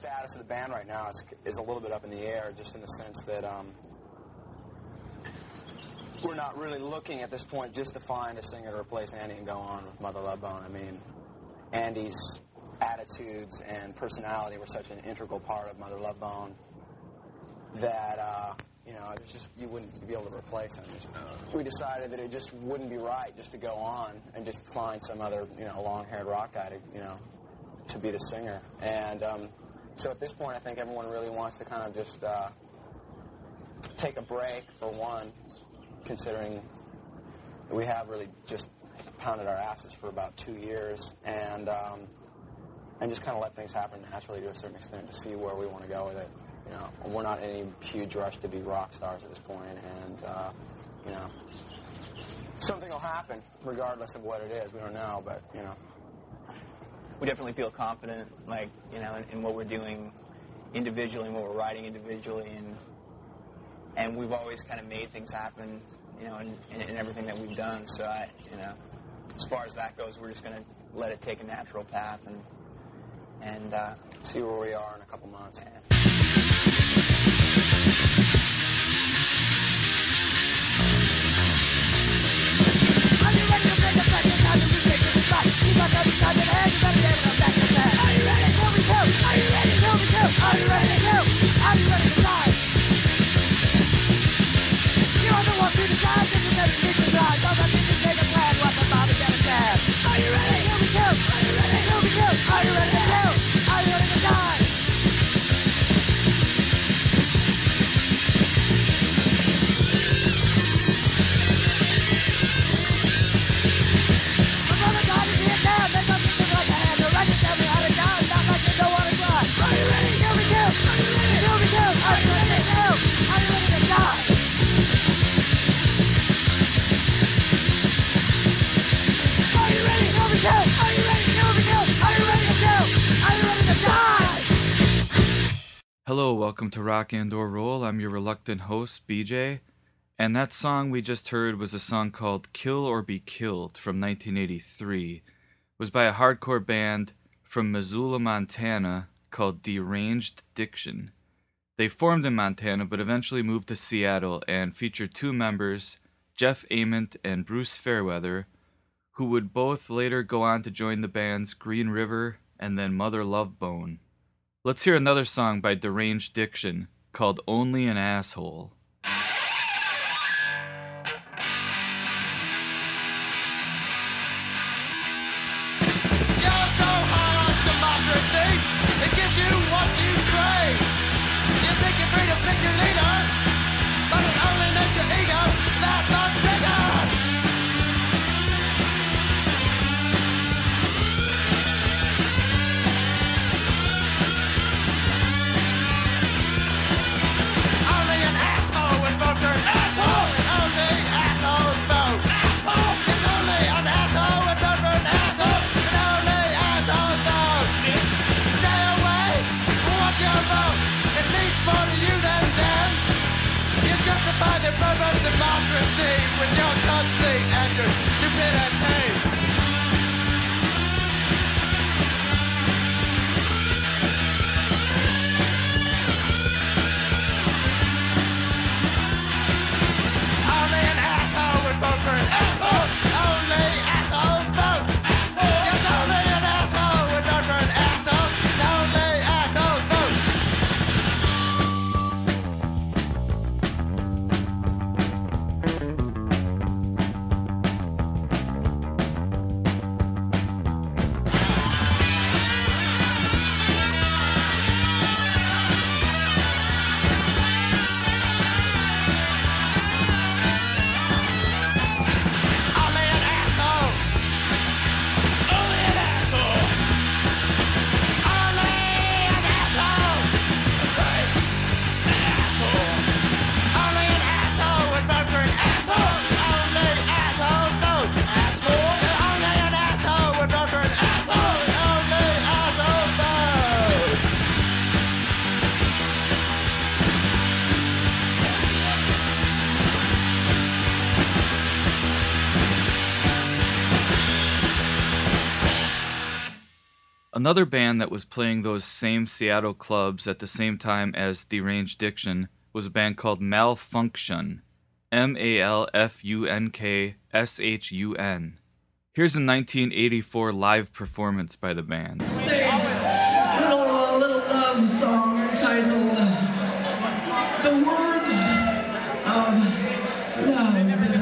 status of the band right now is a little bit up in the air, just in the sense that we're not really looking at this point just to find a singer to replace Andy and go on with Mother Love Bone. I mean, Andy's attitudes and personality were such an integral part of Mother Love Bone that, it's just, you wouldn't be able to replace him. We decided that it just wouldn't be right just to go on and just find some other, long-haired rock guy to be the singer. And so at this point, I think everyone really wants to kind of just take a break, for one, considering we have really just pounded our asses for about 2 years, and just kind of let things happen naturally to a certain extent to see where we want to go with it. We're not in any huge rush to be rock stars at this point, and something will happen regardless of what it is. We don't know, but we definitely feel confident, in what we're doing individually, and what we're writing individually, and we've always kind of made things happen, in everything that we've done. So as far as that goes, we're just going to let it take a natural path and see where we are in a couple months. Yeah. Are you ready to make a second time to mistake in the shot? You got that inside the head, you better get it on back to back. Are you ready? Tell me too. Are you ready? Tell me too. Are you ready to do? Are you ready to die? You are the one who decides if you're ready to leave the ride. Don't let me take a plan, what the Bobby get a cab. Are you ready? Tell me too. Are you ready? Tell me too. Are you ready to do? Are you ready to die? Hello, welcome to Rock and or Roll. I'm your reluctant host, BJ. And that song we just heard was a song called Kill or Be Killed from 1983. It was by a hardcore band from Missoula, Montana called Deranged Diction. They formed in Montana but eventually moved to Seattle and featured two members, Jeff Ament and Bruce Fairweather, who would both later go on to join the bands Green River and then Mother Love Bone. Let's hear another song by Deranged Diction called Only an Asshole. You're so high on democracy, it gives you what you crave. You think you're free to pick your leader, but it only makes your ego that much bigger. Only an asshole Another band that was playing those same Seattle clubs at the same time as Deranged Diction was a band called Malfunction. Malfunkhun. Here's a 1984 live performance by the band. Little love song entitled The Words of Love.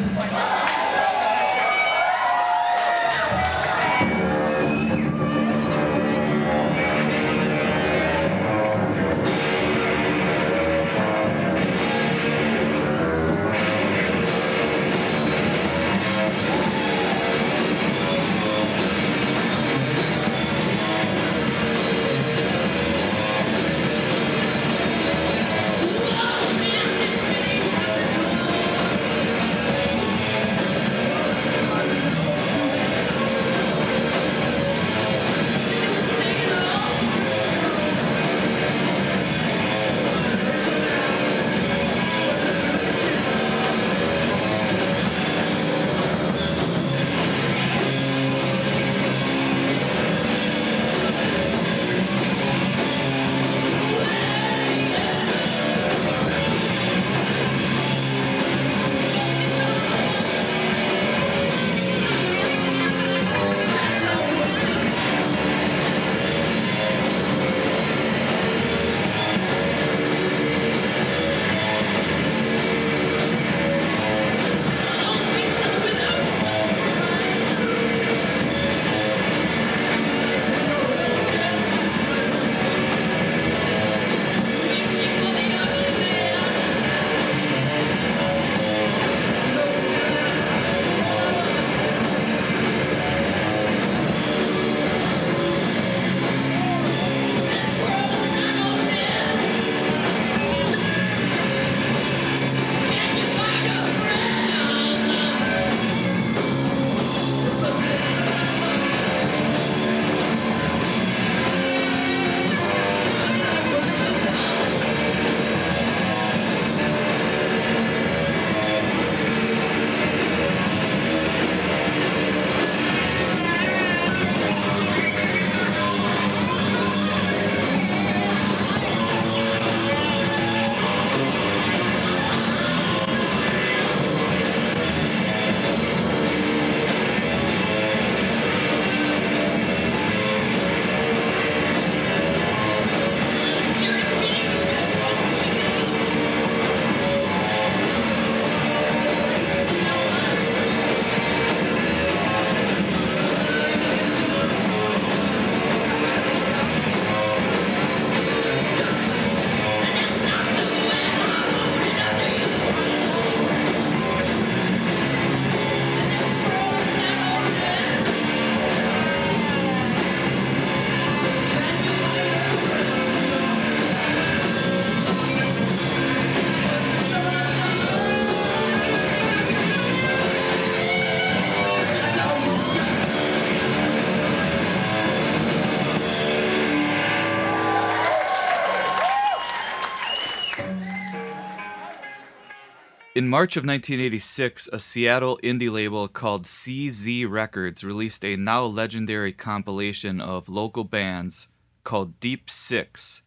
In March of 1986, a Seattle indie label called CZ Records released a now legendary compilation of local bands called Deep Six.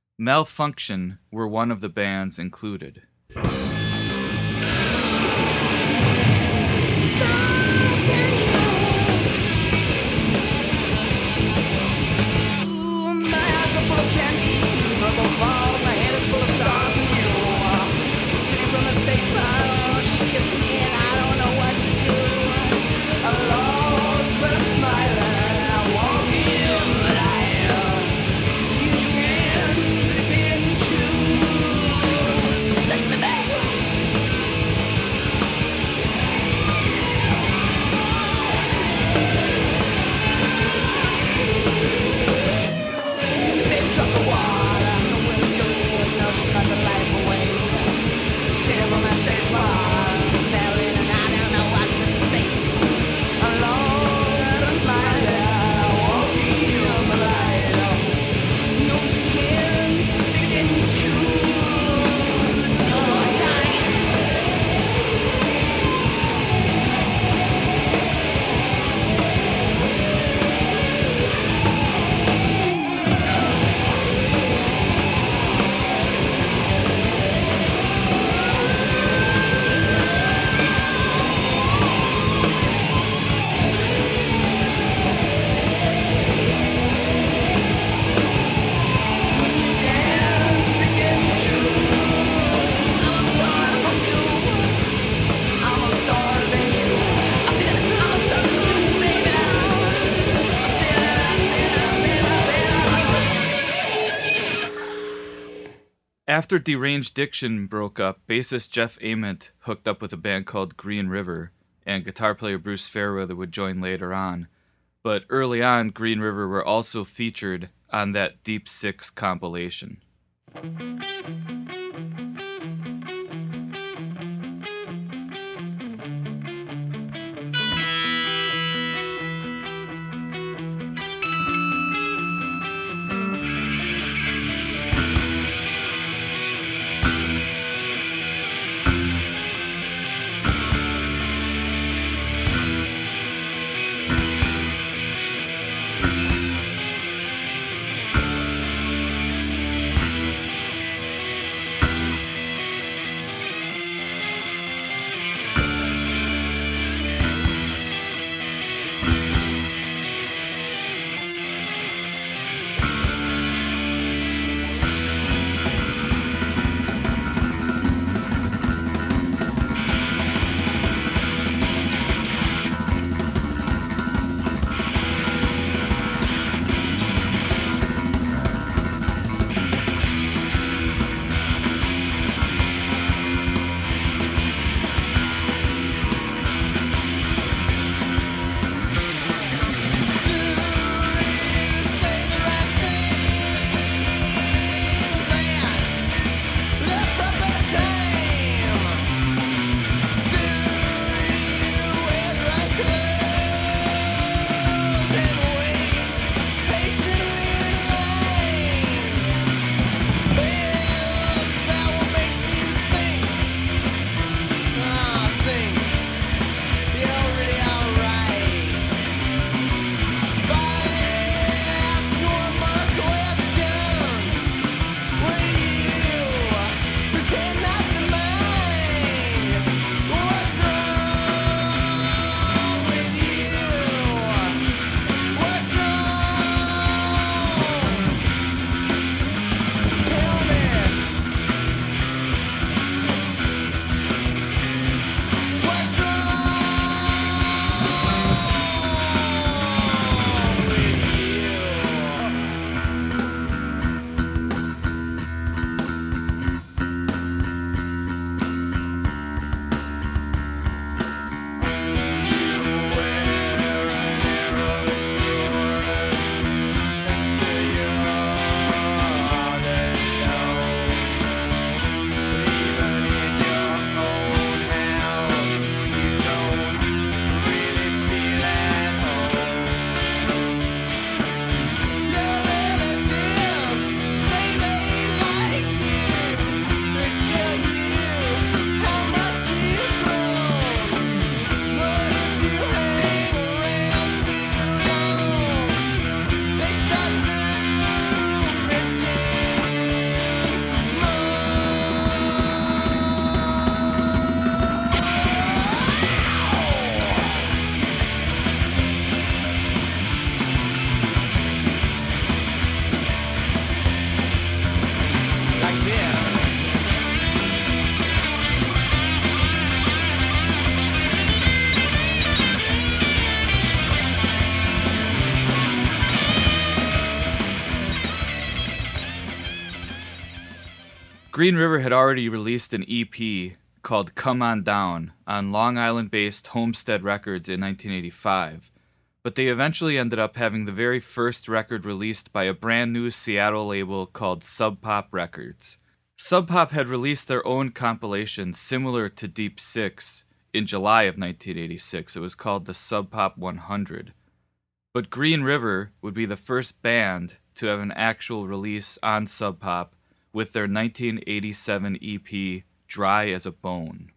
Malfunction were one of the bands included. Set the bass! After Deranged Diction broke up, bassist Jeff Ament hooked up with a band called Green River, and guitar player Bruce Fairweather would join later on. But early on, Green River were also featured on that Deep Six compilation. Green River had already released an EP called Come On Down on Long Island-based Homestead Records in 1985, but they eventually ended up having the very first record released by a brand new Seattle label called Sub Pop Records. Sub Pop had released their own compilation similar to Deep Six in July of 1986. It was called the Sub Pop 100. But Green River would be the first band to have an actual release on Sub Pop with their 1987 EP, Dry as a Bone.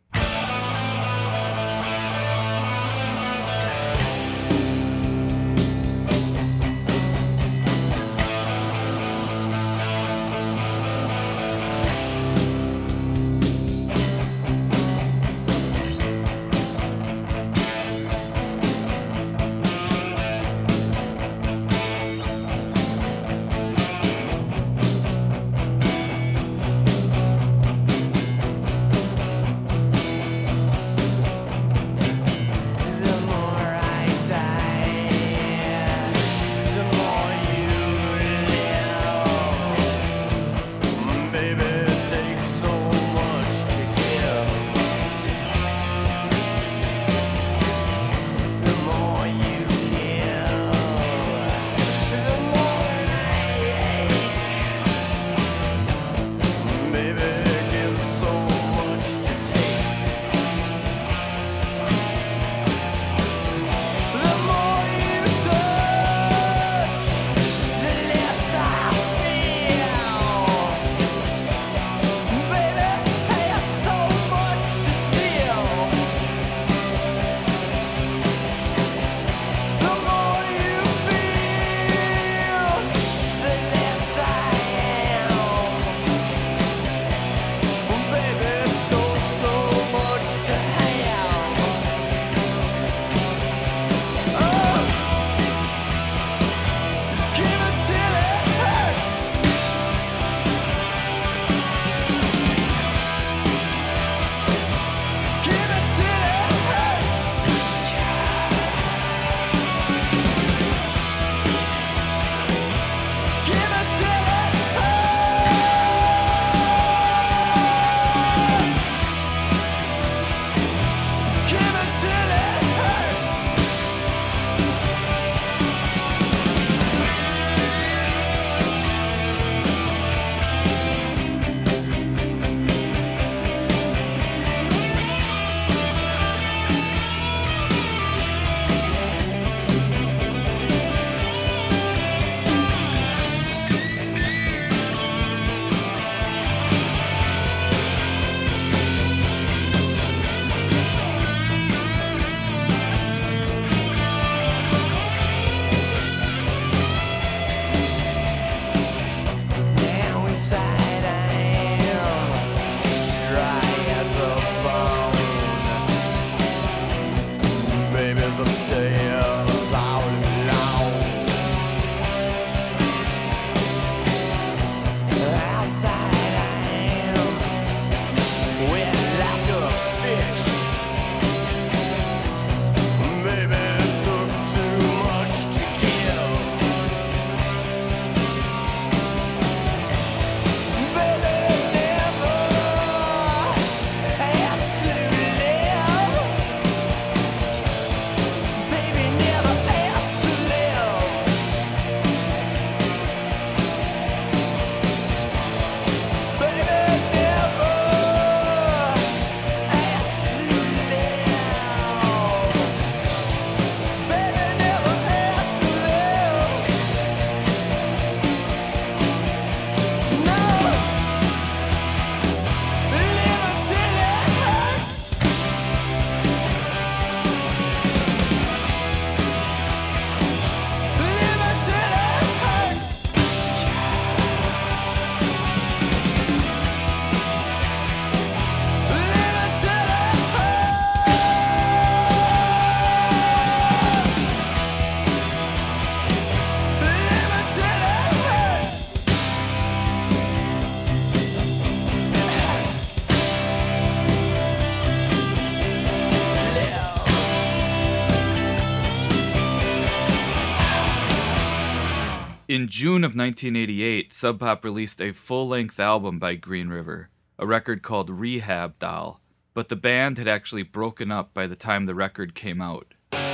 In June of 1988, Sub Pop released a full-length album by Green River, a record called Rehab Doll, but the band had actually broken up by the time the record came out.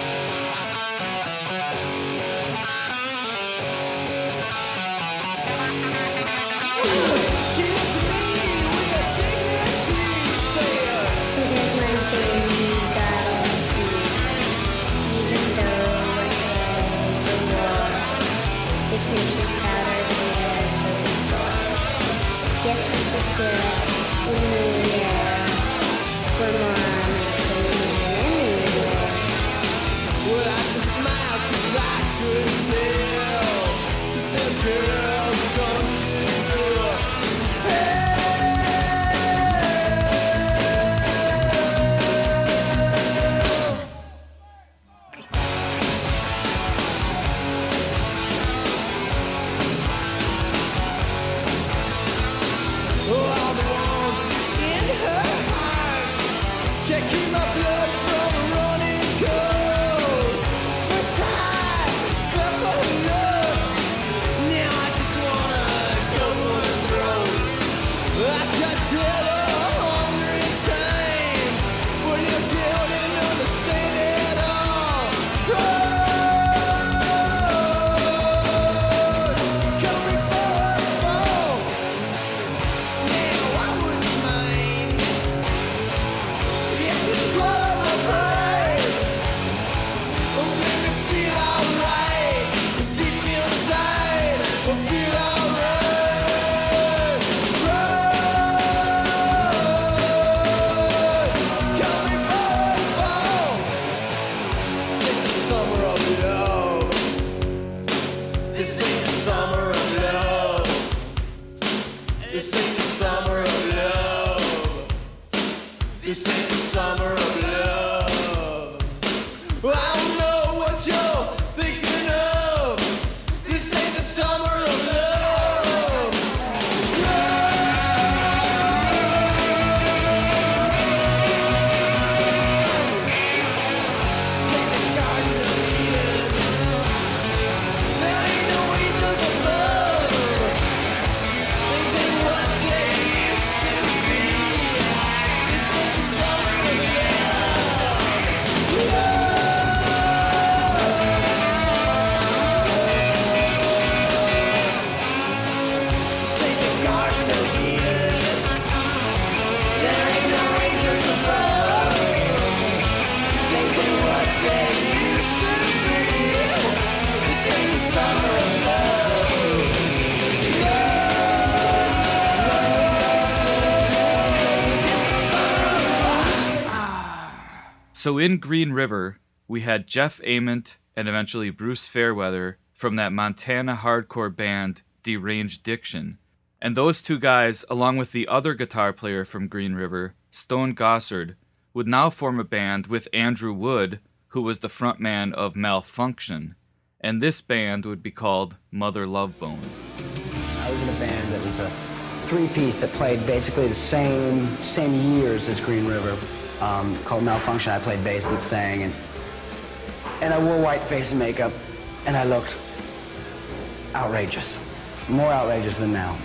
So in Green River, we had Jeff Ament and eventually Bruce Fairweather from that Montana hardcore band Deranged Diction. And those two guys, along with the other guitar player from Green River, Stone Gossard, would now form a band with Andrew Wood, who was the frontman of Malfunction. And this band would be called Mother Love Bone. I was in a band that was a three-piece that played basically the same years as Green River, called Malfunction. I played bass and sang, and I wore white face and makeup, and I looked outrageous. More outrageous than now.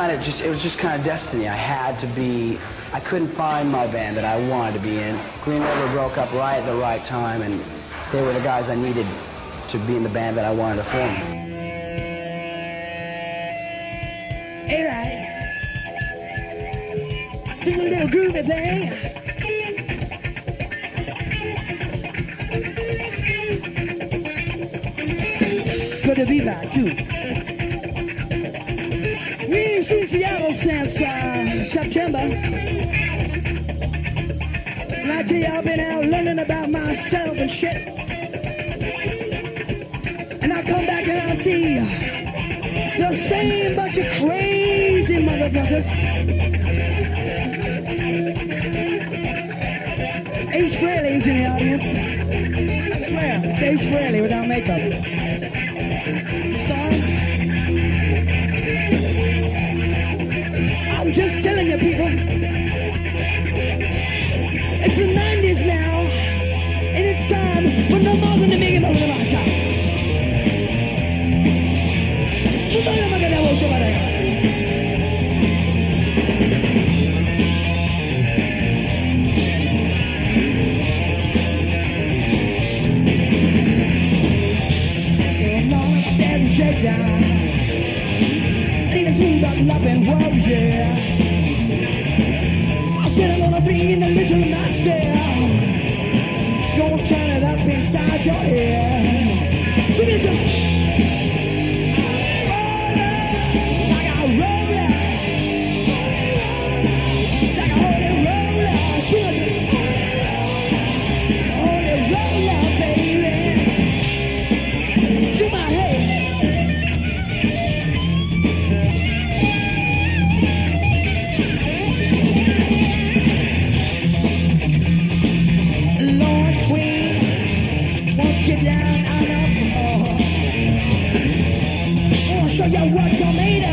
was just kind of destiny. I couldn't find my band that I wanted to be in. Green River broke up right at the right time, and they were the guys I needed to be in the band that I wanted to form. Hey, right. This is a little groovy thing. Good to be back, too. We ain't seen Seattle since September. And I tell you, I've been out learning about myself and shit. And I come back and I see the same bunch of crazy motherfuckers. Ace Frehley's in the audience. I swear, it's Ace Frehley without makeup. Son, I'm just telling you, people. It's the 90s now, and it's time for no more than the big and over the time. Loving world, yeah. I said I'm gonna be in the little master. Gonna turn it up inside your head. Sing it to like a roller, like a holy roller. Sing it to holy roller, baby. To my head. Show you what you're made of.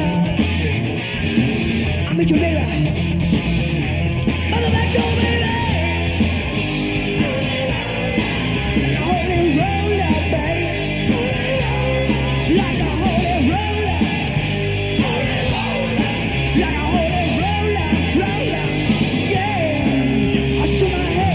I meet you, baby. Mother back door, baby. Holy roller, baby. Like a holy roller. Like a holy roller, roller. Yeah. I see my head.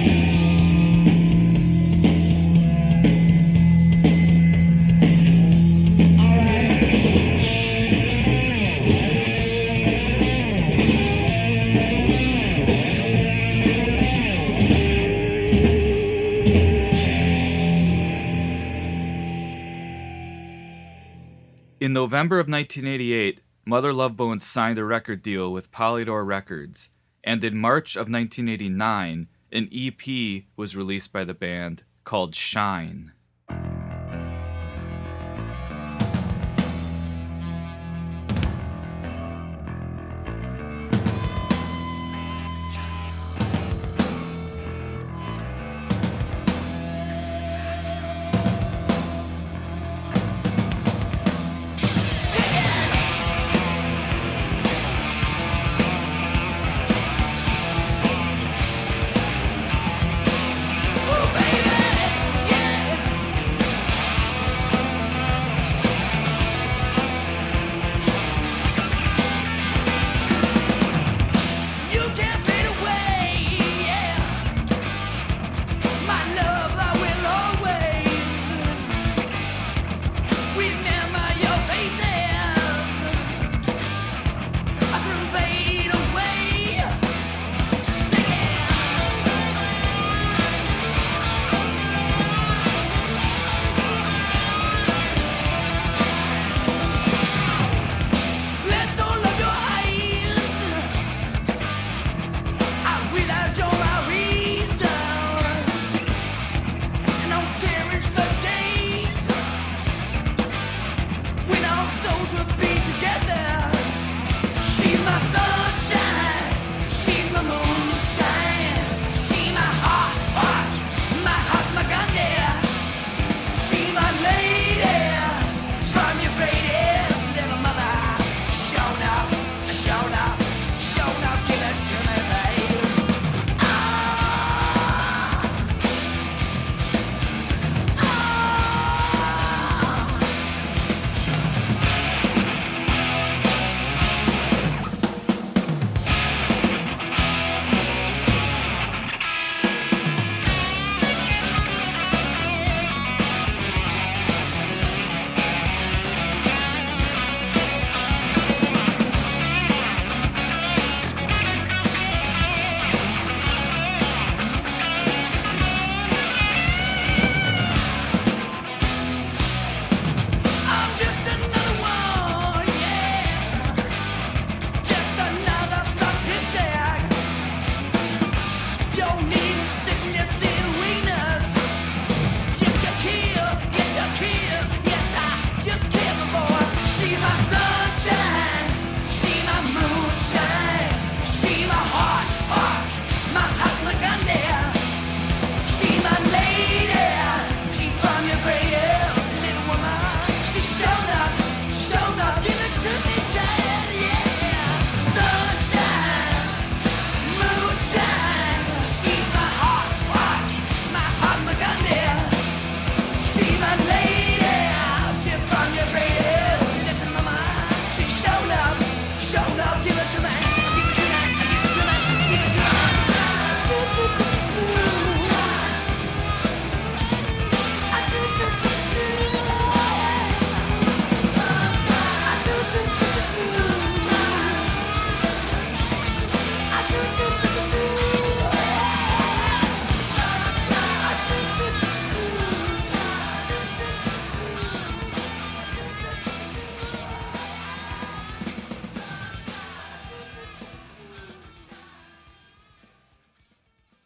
In November of 1988, Mother Love Bone signed a record deal with Polydor Records, and in March of 1989, an EP was released by the band called Shine. Ooh, baby, yeah.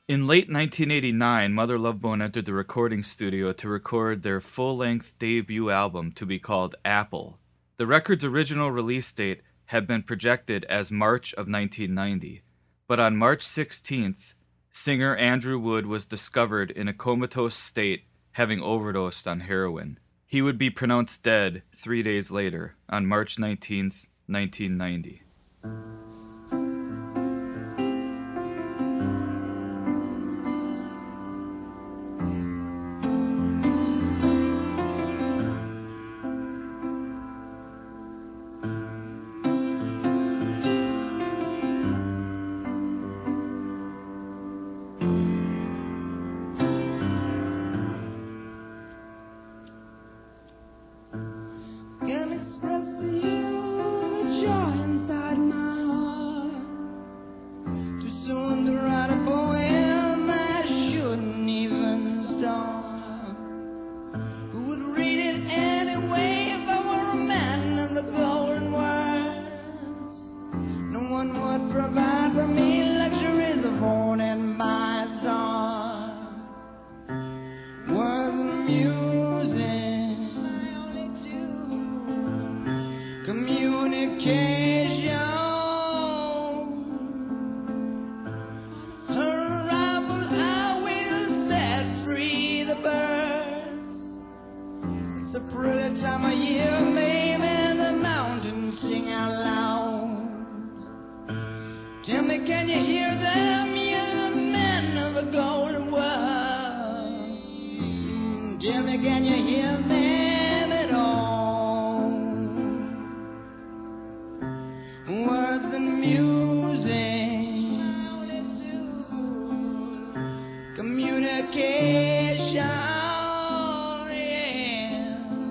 In late 1989, Mother Love Bone entered the recording studio to record their full-length debut album to be called Apple. The record's original release date had been projected as March of 1990, but on March 16th, singer Andrew Wood was discovered in a comatose state, having overdosed on heroin. He would be pronounced dead 3 days later, on March 19th, 1990. Can express to you the joy inside my heart. Too soon to write a poem I shouldn't even start. Who would read it anyway if I were a man of the golden words? No one would provide for me luxuries of horn and my star. Words and music, my only two. Communication. Her arrival, I will set free the birds. It's a pretty time of year, baby, the mountains sing out loud. Tell me, can you hear them, you men of the golden world? Tell me, can you hear them at all? Words and music, communication, yeah.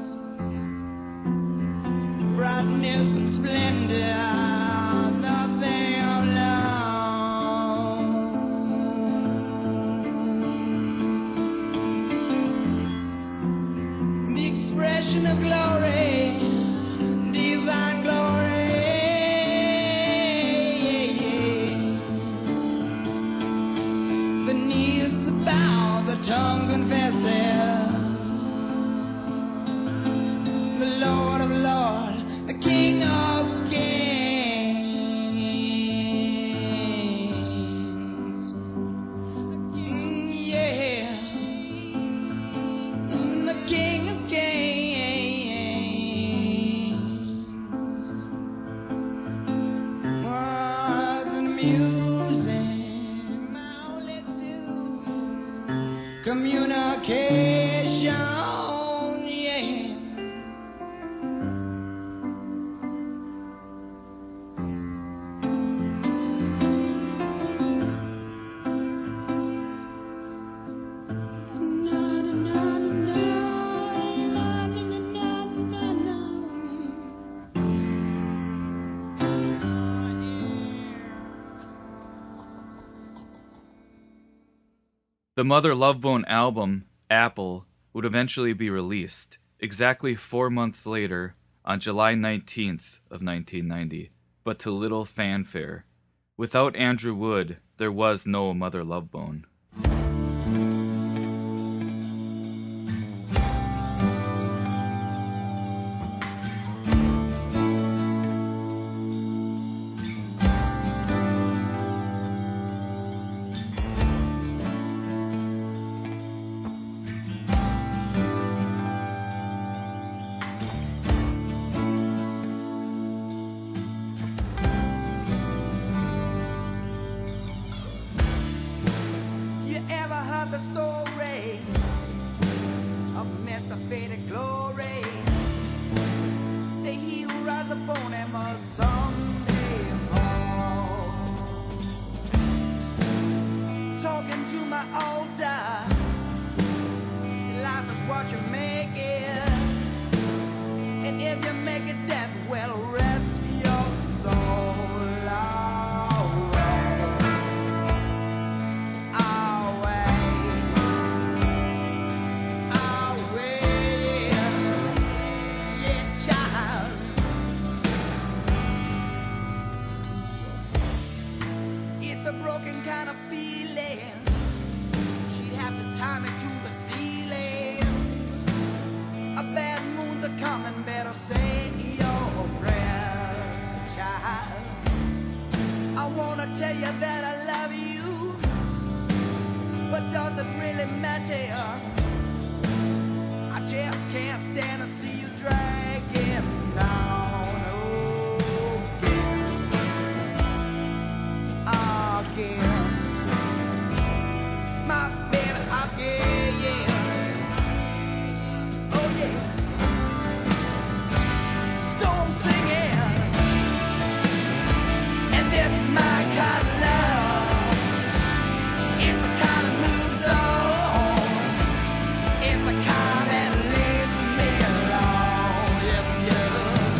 Brightness and splendor, nothing alone. The expression of glory, divine glory. The knees bow, the tongue confesses. The Lord of Lords, the King of Kings. Yeah, the King of Kings. Words and music, my only two. Communication, yeah. Na, na, na, na, na, na, na, na, na. The Mother Love Bone album, Apple, would eventually be released, exactly 4 months later, on July 19th of 1990, but to little fanfare. Without Andrew Wood, there was no Mother Love Bone. You ever heard the story of Mr. Faded Glory? Say he who rides upon him must someday fall. Talking to my older, life is what you make it, and if you make it death, well, rest your soul. It's a broken kind of feeling tie me to the ceiling. A bad moons are coming, better say your prayers, child. I wanna tell you that I love you, but does it really matter? I just can't stand to see you dragging down again. My baby again, yeah. Oh yeah. So I'm singing, and this is my kind of love. It's the kind that moves on. It's the kind that leaves me alone. Yes, yes.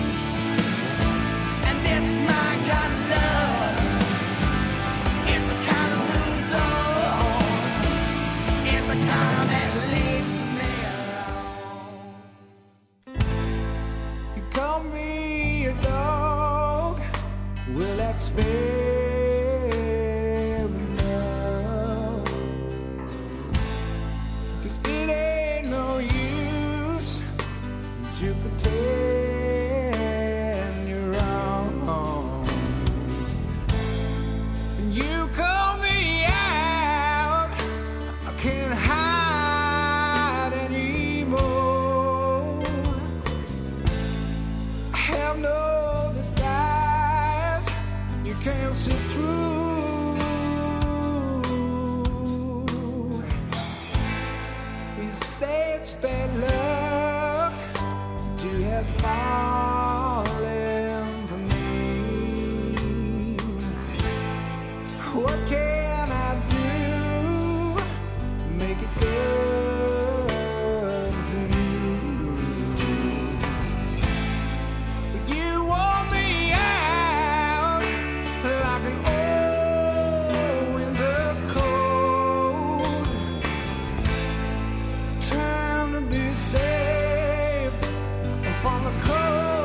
And this is my kind of love. It's the kind that moves on. It's the kind that leaves me alone. You call me a dog. Well, that's fair enough. 'Cause it ain't no use to pretend you're wrong. And you call me out, I can't hide anymore. I have no disguise, you can't see through. You say it's bad luck to have fallen for me. What can I do to make it good for you? You want me out like an old winter cold, trying to be safe from the cold.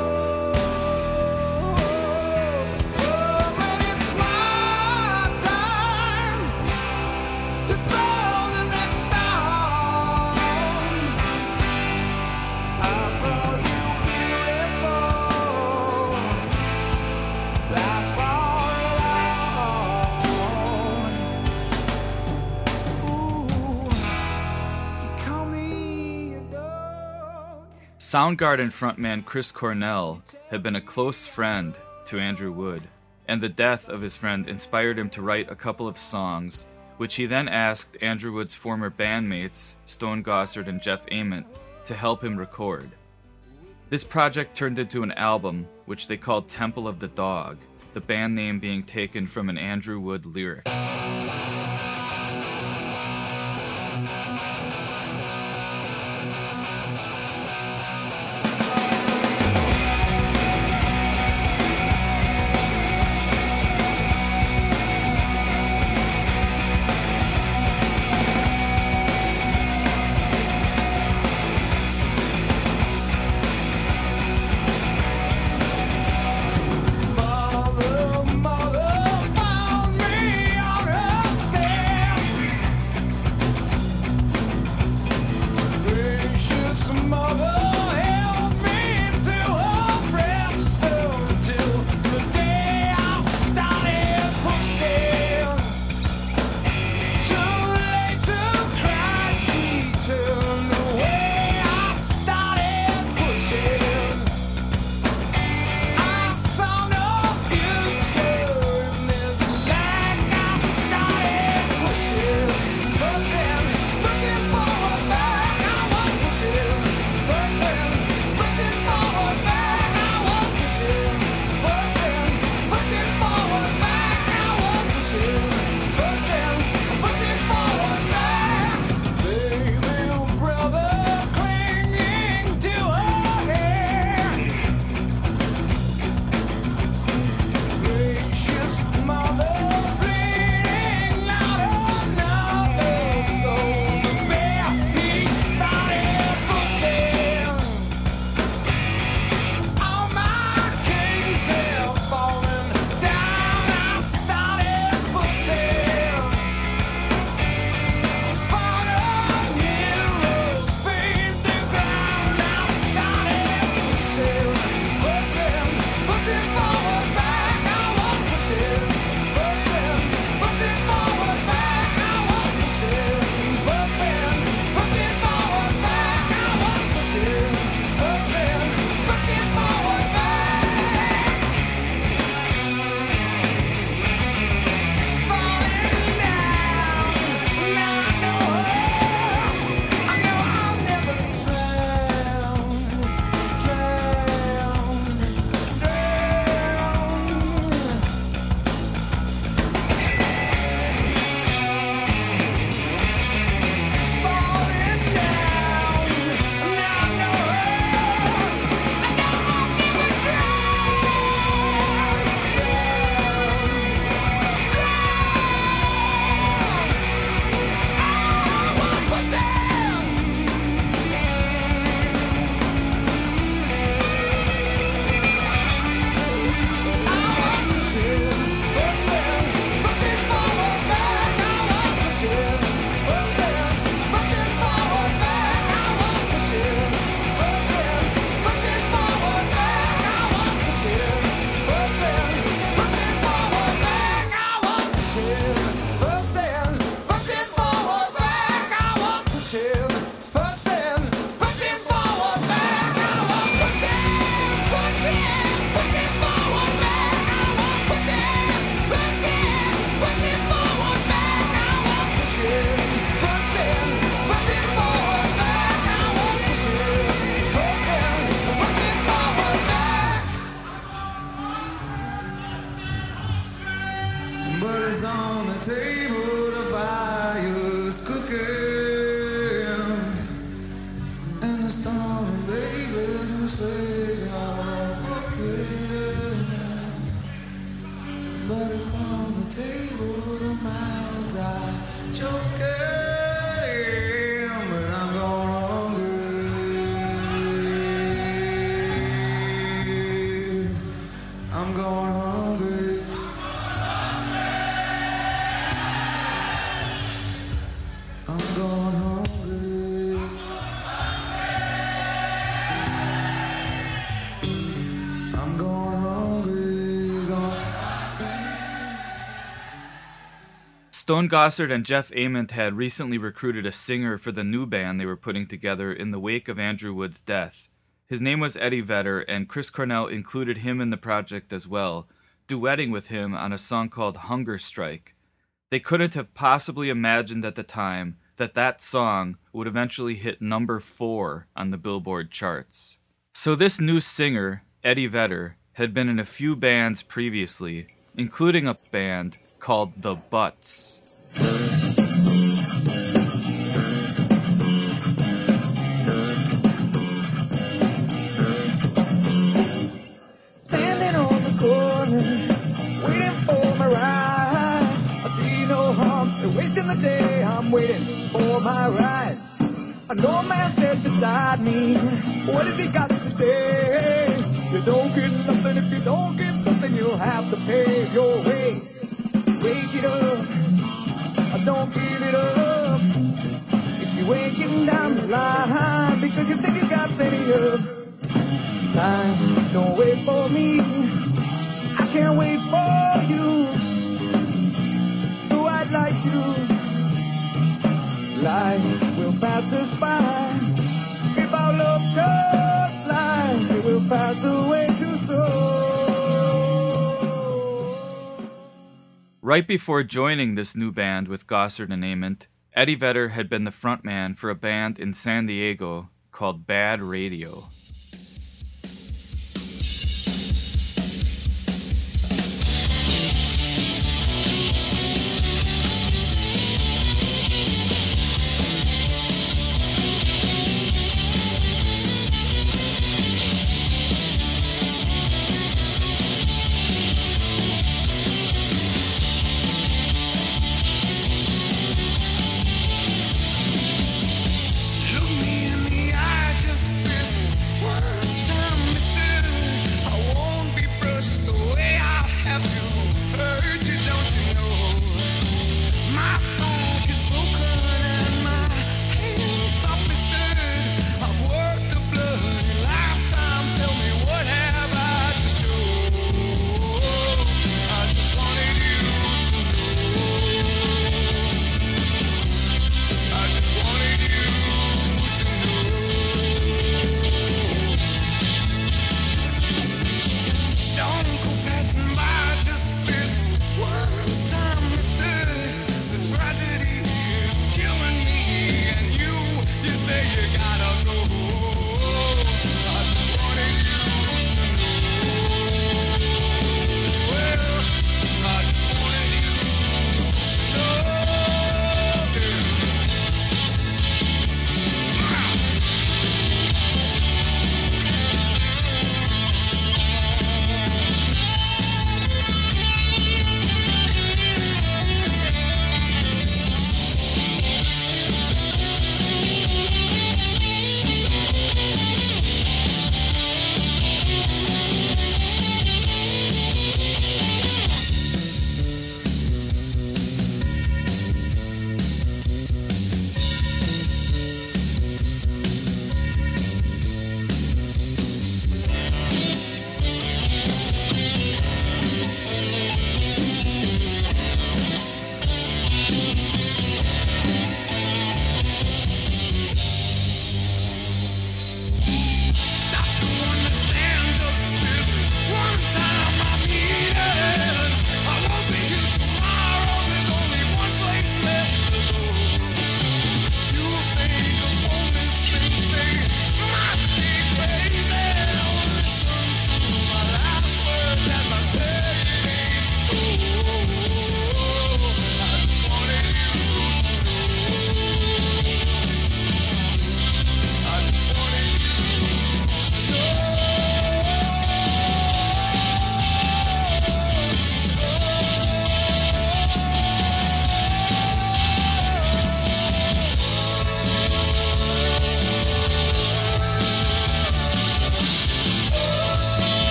Oh, but it's my time to throw the next stone. I call you beautiful, like all it all. Ooh, you call me a dog. Soundgarden frontman Chris Cornell had been a close friend to Andrew Wood, and the death of his friend inspired him to write a couple of songs, which he then asked Andrew Wood's former bandmates, Stone Gossard and Jeff Ament, to help him record. This project turned into an album, which they called Temple of the Dog, the band name being taken from an Andrew Wood lyric. Mother, mother, found me on her But it's on the table, the fire's cooking, and the storming babies and the sleighs are walking. But it's on the table, the mouths are choking, but I'm going hungry. I'm going hungry. I'm going hungry. I'm going hungry. Stone Gossard and Jeff Ament had recently recruited a singer for the new band they were putting together in the wake of Andrew Wood's death. His name was Eddie Vedder, and Chris Cornell included him in the project as well, duetting with him on a song called Hunger Strike. They couldn't have possibly imagined at the time that that song would eventually hit number 4 on the Billboard charts. So this new singer, Eddie Vedder, had been in a few bands previously, including a band called The Butts. Standing on the corner, waiting for my ride. I see no harm in wasting the day. I'm waiting for my ride. An old man said beside me, what has he got to say? You don't get nothing if you don't get something. You'll have to pay your way. Wake it up, don't give it up. If you ain't getting down the line because you think you got plenty of time, don't wait for me. I can't wait for you. Though I'd like to. Life will pass us by. If our love touch lives, it will pass away too soon. Right before joining this new band with Gossard and Ament, Eddie Vedder had been the frontman for a band in San Diego called Bad Radio. Look me in the eye, just this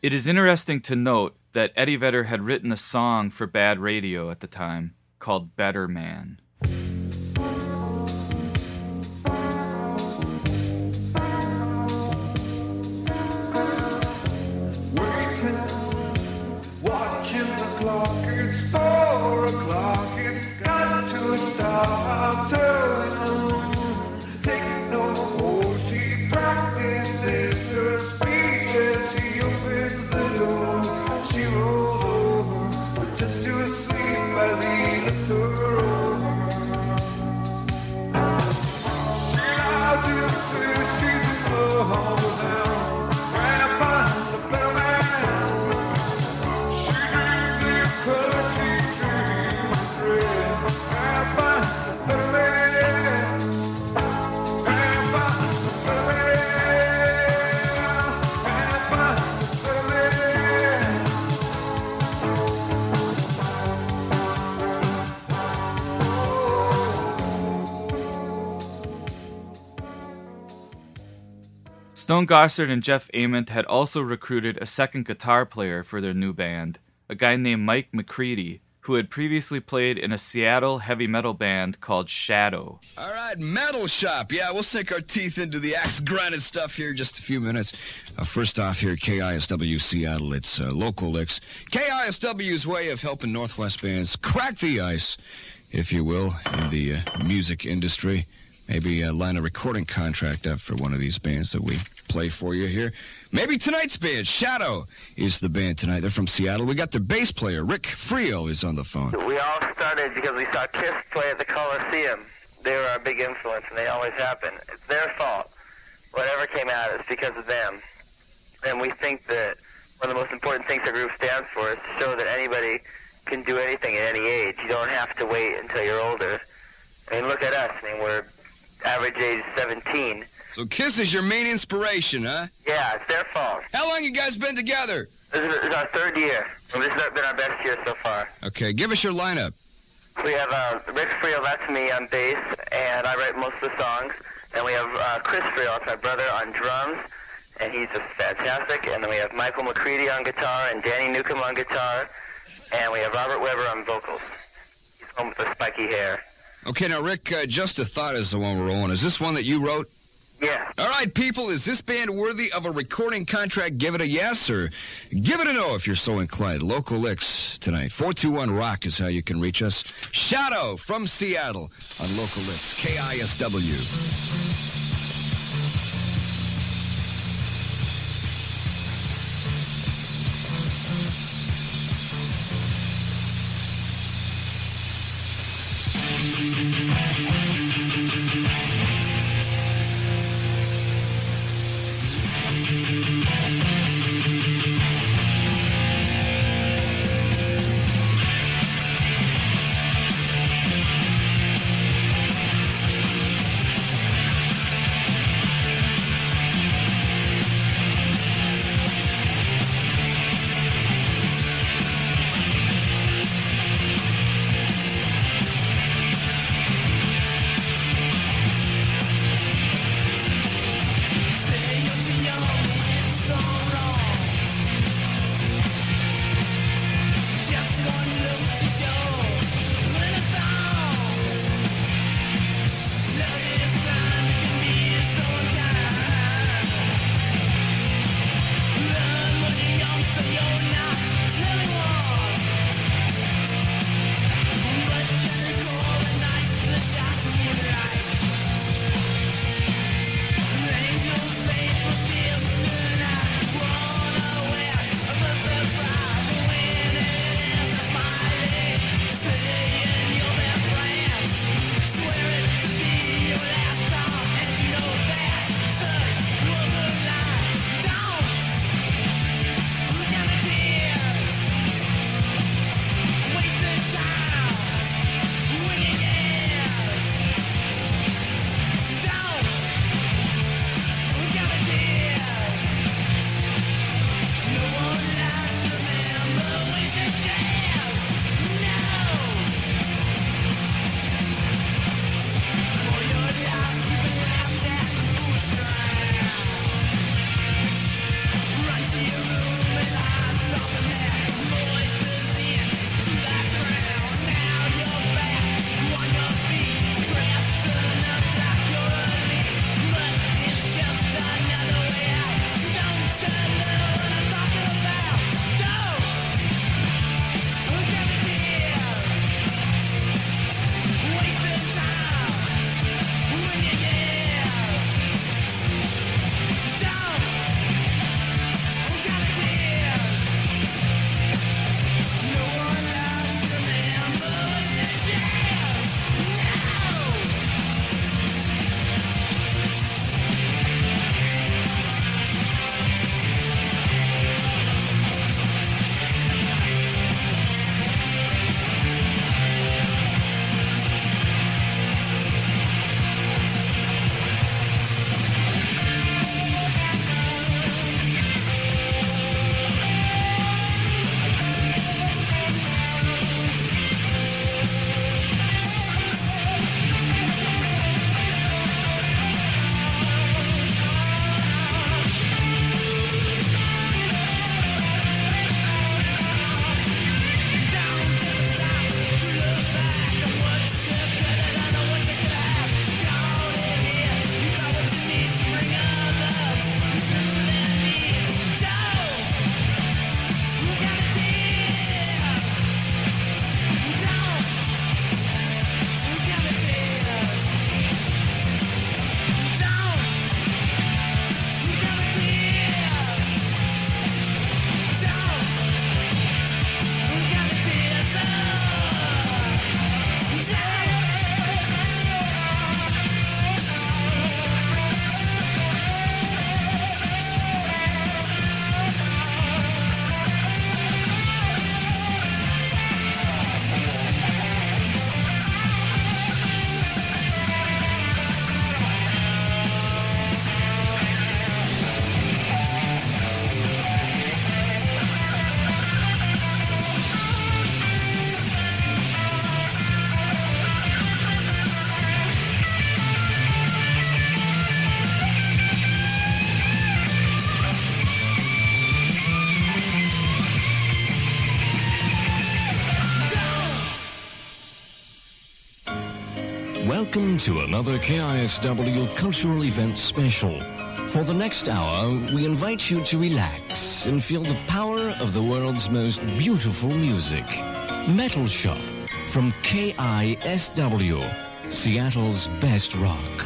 It is interesting to note that Eddie Vedder had written a song for Bad Radio at the time called Better Man. Watching the clock, it's 4 o'clock, it's got to stop turning. Taking no more, she practices her speech as she opens the door. She rolls over, pretends to sleep as he lifts her over. She lies to the she's in the hall now, trying to find a better man. Stone Gossard and Jeff Ament had also recruited a second guitar player for their new band, a guy named Mike McCready, who had previously played in a Seattle heavy metal band called Shadow. All right, Metal Shop. Yeah, we'll sink our teeth into the axe-grinded stuff here in just a few minutes. First off here at KISW Seattle, it's local licks. KISW's way of helping Northwest bands crack the ice, if you will, in the music industry. Maybe line a recording contract up for one of these bands that we play for you here. Maybe tonight's band, Shadow, is the band tonight. They're from Seattle. We got their bass player, Rick Friel, is on the phone. We all started because we saw Kiss play at the Coliseum. They were our big influence, and they always happen. It's their fault. Whatever came out, it's because of them. And we think that one of the most important things our group stands for is to show that anybody can do anything at any age. You don't have to wait until you're older. I mean, look at us. I mean, we're average age 17. So Kiss is your main inspiration, huh? Yeah, it's their fault. How long you guys been together? This is our third year. And this has been our best year so far. Okay, give us your lineup. We have Rick Friel, that's me, on bass, and I write most of the songs. And we have Chris Friel, that's my brother, on drums, and he's just fantastic. And then we have Michael McCready on guitar and Danny Newcomb on guitar. And we have Robert Weber on vocals. He's the one with the spiky hair. Okay, now, Rick, Just a Thought is the one we're on. Is this one that you wrote? Yeah. All right, people, is this band worthy of a recording contract? Give it a yes or give it a no if you're so inclined. Local Licks tonight. 421-ROCK is how you can reach us. Shadow from Seattle on Local Licks, KISW. Welcome to another KISW Cultural Event Special. For the next hour, we invite you to relax and feel the power of the world's most beautiful music. Metal Shop from KISW, Seattle's best rock.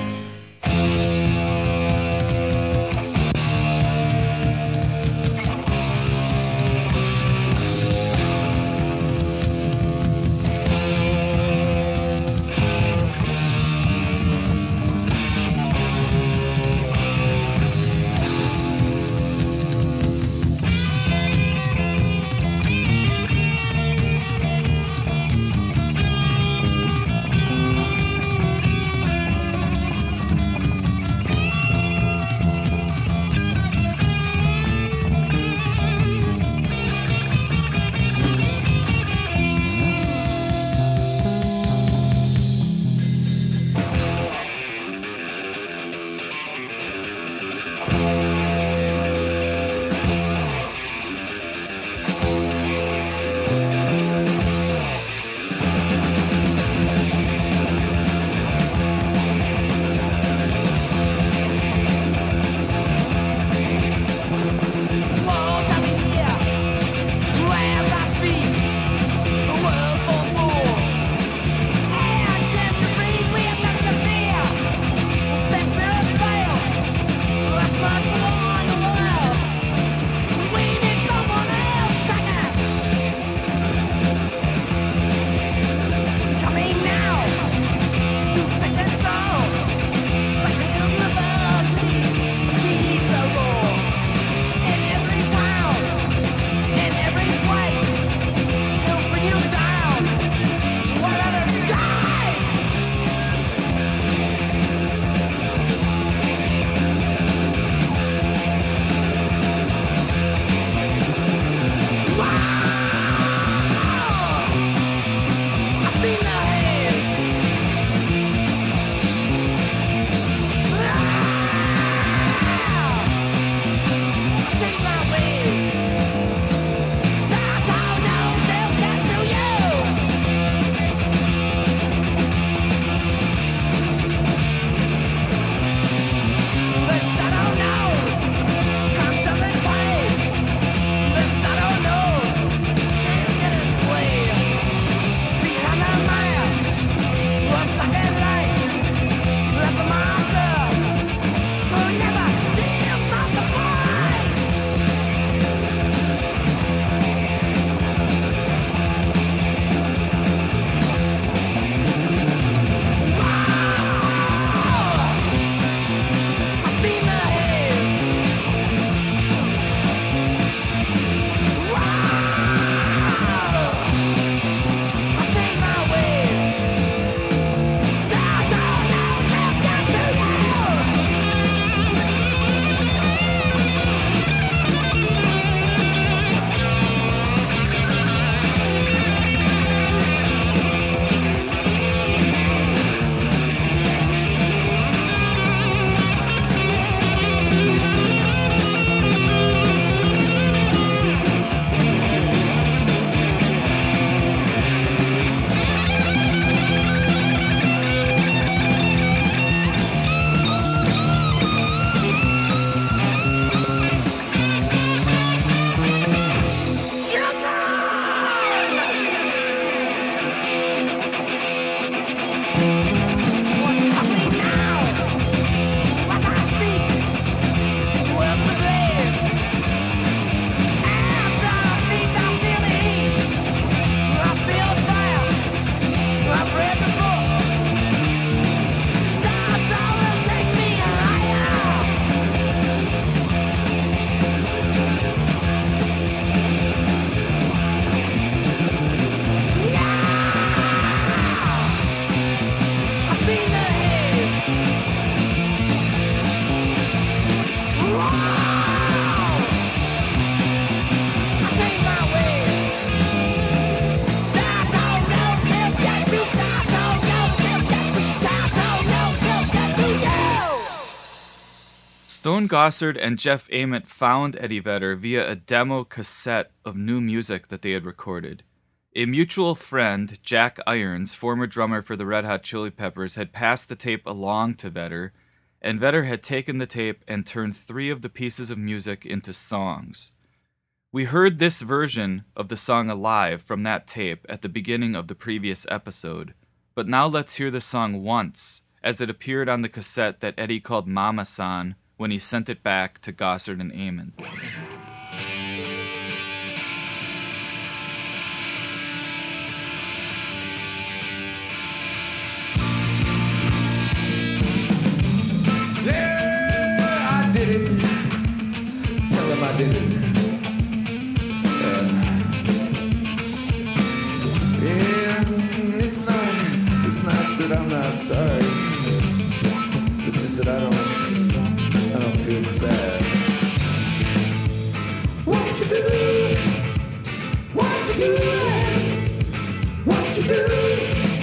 Stone Gossard and Jeff Ament found Eddie Vedder via a demo cassette of new music that they had recorded. A mutual friend, Jack Irons, former drummer for the Red Hot Chili Peppers, had passed the tape along to Vedder, and Vedder had taken the tape and turned 3 of the pieces of music into songs. We heard this version of the song Alive from that tape at the beginning of the previous episode, but now let's hear the song once, as it appeared on the cassette that Eddie called Mama San when he sent it back to Gossard and Amon. Yeah, I did it. Tell him I did it. Yeah, it's not that I'm not sorry. It's just that I don't feel sad. What you do? What you do? What you do?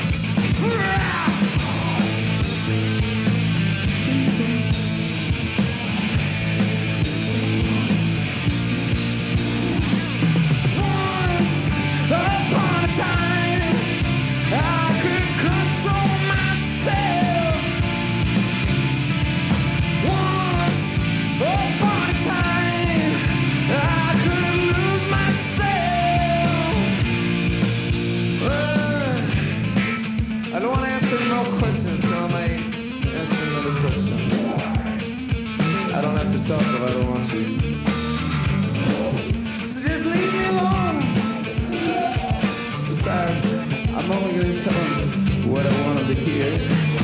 I don't want to answer no questions, so I might answer another question. I don't have to talk if I don't want to. So just leave me alone. Besides, I'm only going to tell them what I want them to hear.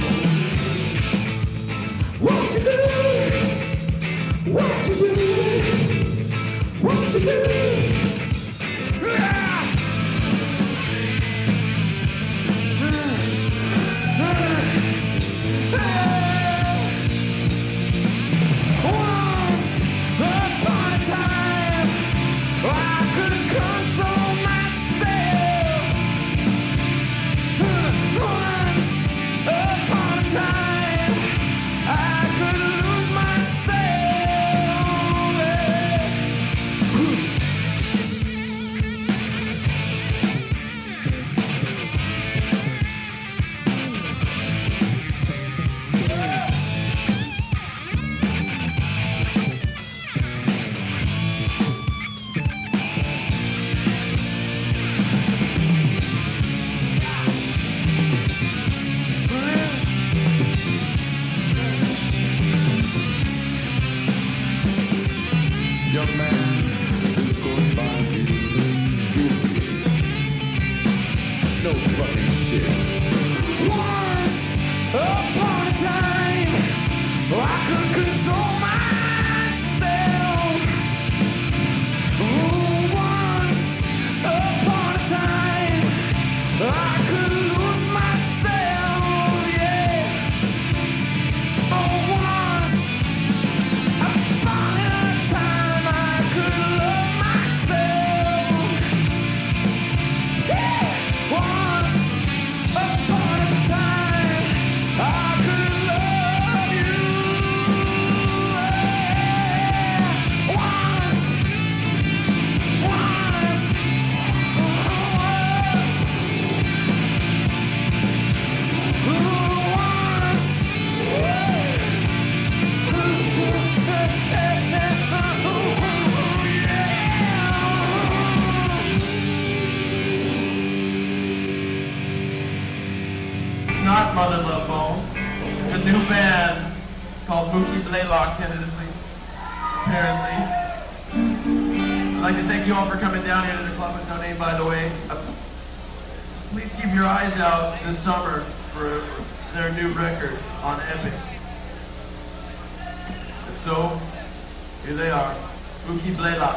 What you do? What you do? What you do? Young man who's going by you, no fucking shit. Once upon a time, I could control myself. Oh, once upon a time, I could lose myself, yeah. Oh, once upon a time, I could love myself. Yeah. Once upon a time, I could love you. Yeah. Once. It's not Mother Love Bone. It's a new band called Mookie Blaylock, tentatively, apparently. I'd like to thank you all for coming down here to the club with no name, by the way. Please keep your eyes out this summer for their new record on Epic. And so, here they are, Mookie Blaylock.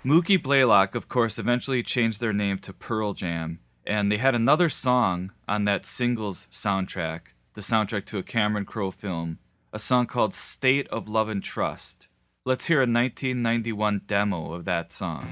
Mookie Blaylock, of course, eventually changed their name to Pearl Jam, and they had another song on that singles soundtrack, the soundtrack to a Cameron Crowe film, a song called State of Love and Trust. Let's hear a 1991 demo of that song.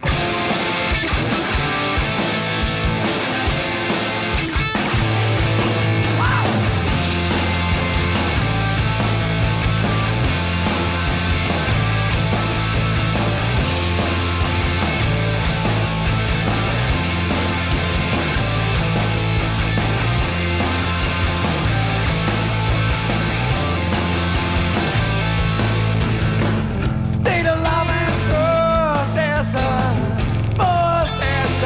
State of love and trust as a most and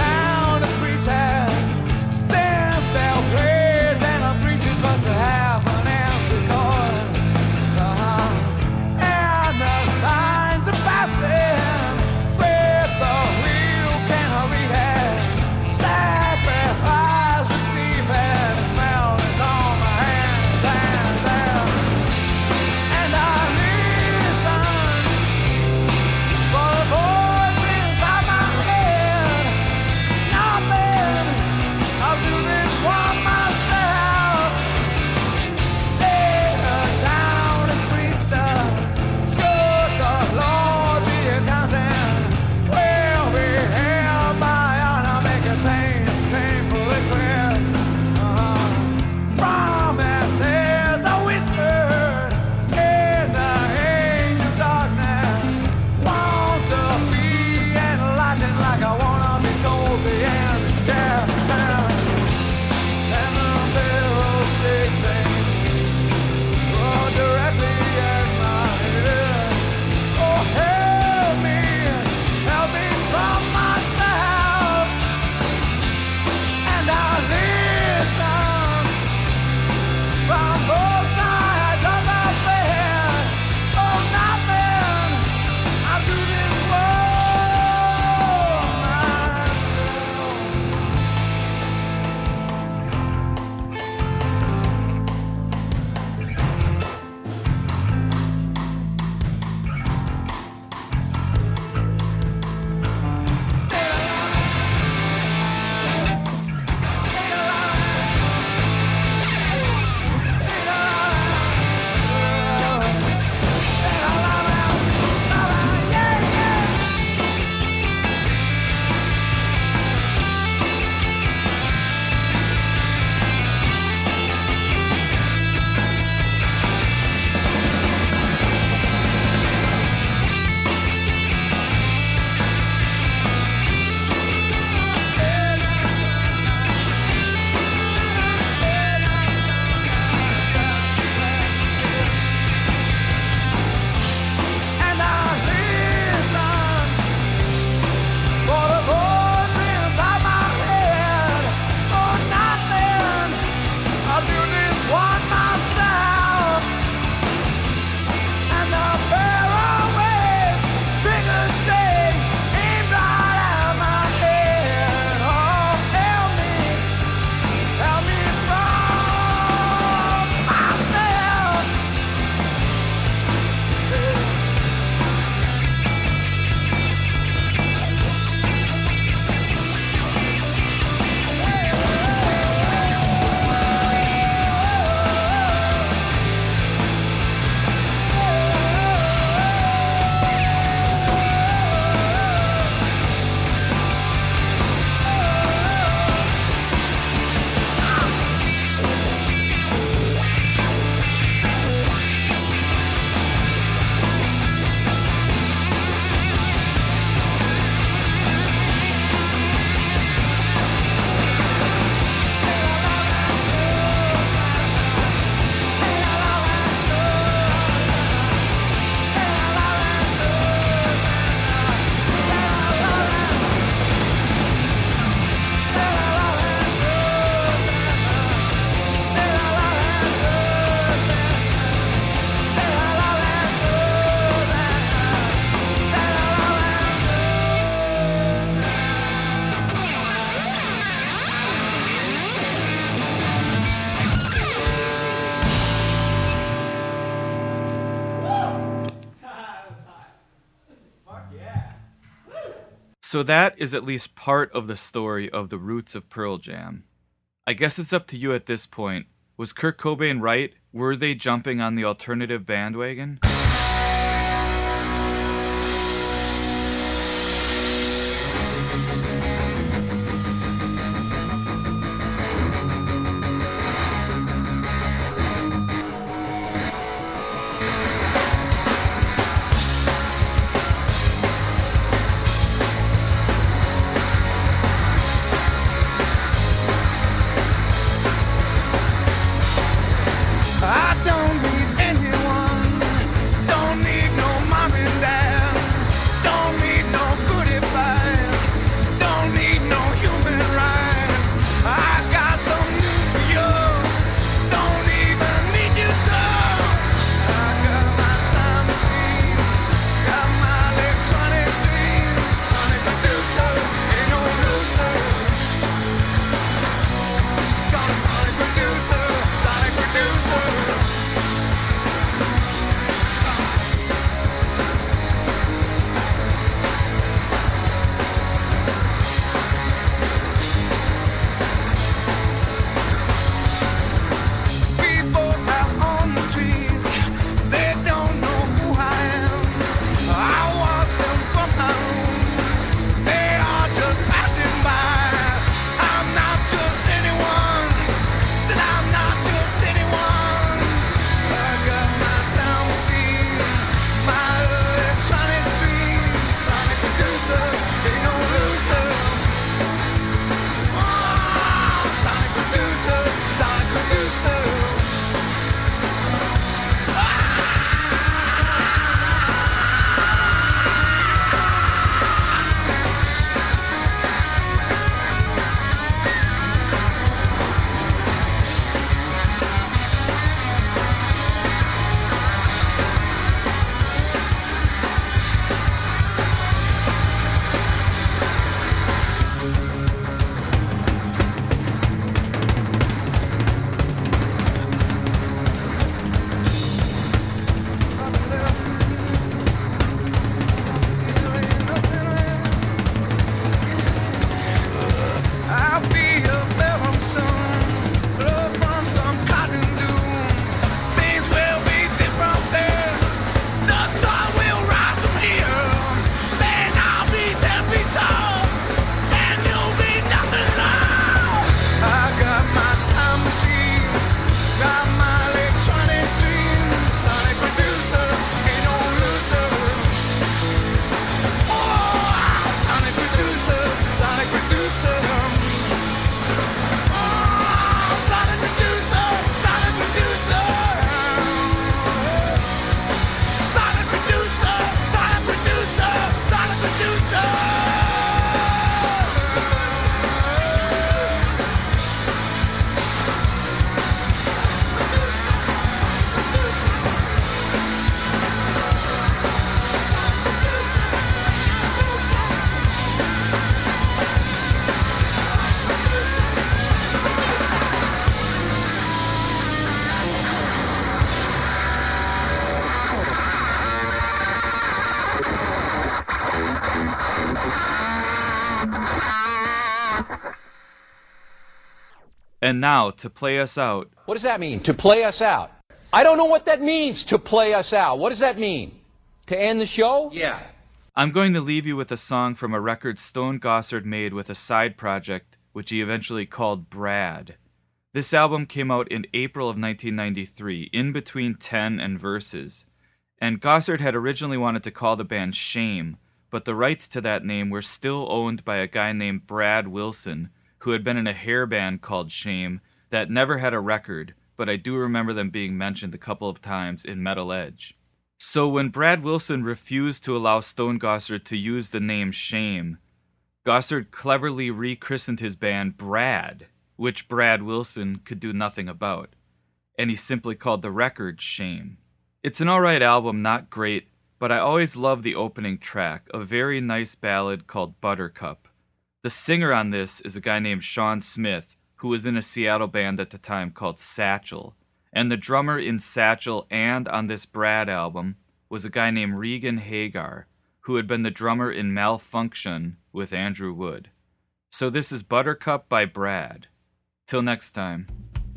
So that is at least part of the story of the roots of Pearl Jam. I guess it's up to you at this point. Was Kurt Cobain right? Were they jumping on the alternative bandwagon? I don't need anyone, don't need no mom and dad, don't need no good advice, don't need no human rights. I got some news for you, don't even need you to. I got my time machine, got my electronic dream, sonic producer, ain't no loser. Got a sonic producer, sonic producer. People out on the streets, they don't know who I am. I watch them from my room, they are just passing by. I'm not just anyone, said I'm not just anyone. I got my time machine, my electronic dream, sonic producer, ain't no loser. Oh, sonic producer, sonic producer. I'll be a veteran soon, blood from some cotton doom. Things will be different there. The sun will rise from here. Then I'll be 10 feet tall, and you'll be nothing low. I got my time machine, got my electronic dream, sonic producer, ain't no loser. Oh, sonic producer, sonic producer. Sonic producer, sonic producer. Sonic producer, sonic producer, sonic producer. And now, to play us out, What does that mean, to play us out? I don't know what that means, to play us out. What does that mean? To end the show? Yeah. I'm going to leave you with a song from a record Stone Gossard made with a side project, which he eventually called Brad. This album came out in April of 1993, in between 10 and Verses, and Gossard had originally wanted to call the band Shame, but the rights to that name were still owned by a guy named Brad Wilson, who had been in a hair band called Shame that never had a record, but I do remember them being mentioned a couple of times in Metal Edge. So when Brad Wilson refused to allow Stone Gossard to use the name Shame, Gossard cleverly rechristened his band Brad, which Brad Wilson could do nothing about, and he simply called the record Shame. It's an alright album, not great, but I always love the opening track, a very nice ballad called Buttercup. The singer on this is a guy named Sean Smith, who was in a Seattle band at the time called Satchel, and the drummer in Satchel and on this Brad album was a guy named Regan Hagar, who had been the drummer in Malfunction with Andrew Wood. So this is Buttercup by Brad. Till next time.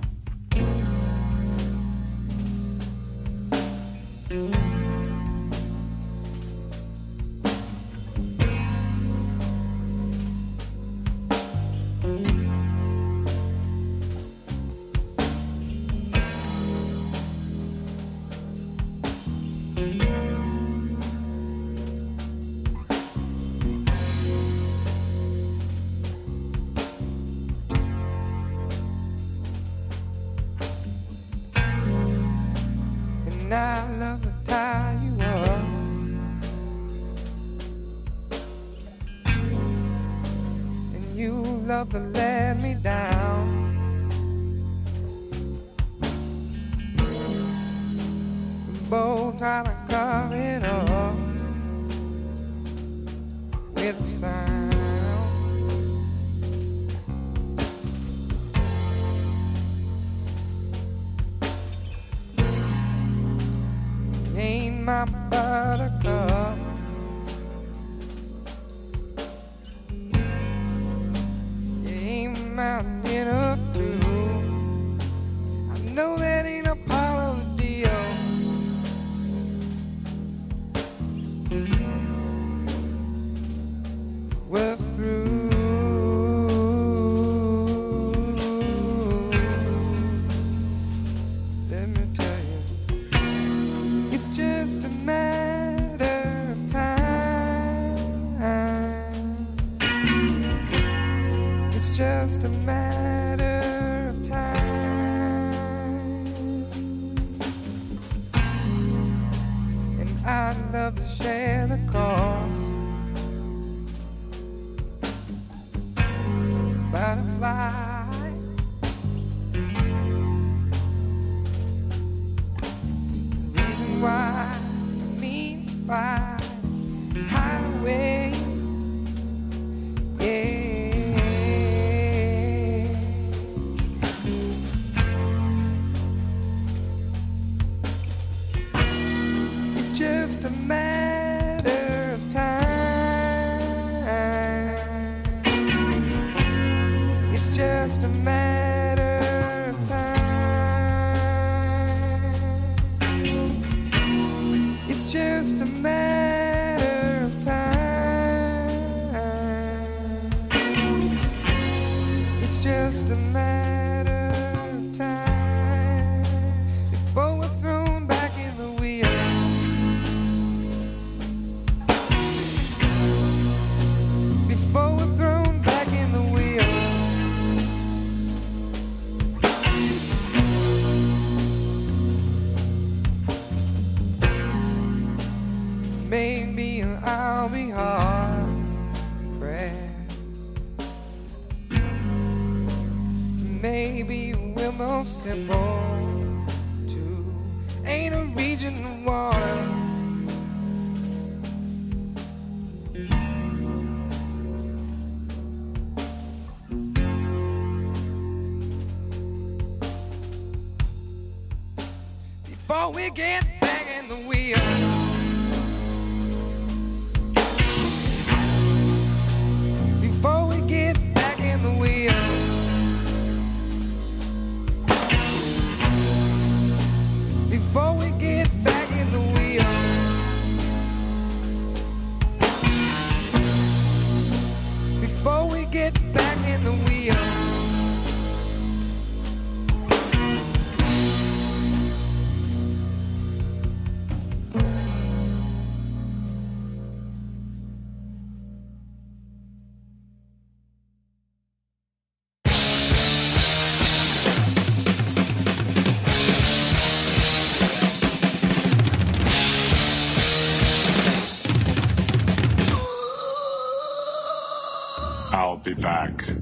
And I love to tie you up. And you love to let me down. We both try to cover it up with a sound. Ain't my buttercup. You ain't my dinner too. I know that ain't a part of the deal. We're through. Let me tell you, it's just a matter of time. It's just a matter of time. And I'd love to share the cost. Butterfly. Reason why, I mean by highway. Yeah. It's just a matter of time. It's just a matter of time. It's just a matter of time. It's just a matter of time before we're thrown back in the wheel. Before we're thrown back in the wheel. Maybe I'll be hard pressed. Maybe we're most simple too. Ain't a region of water. Before we get back in the wheel. Before we get back in the wheel. Before we get back in the wheel. Before we get back in the wheel. I'll be back.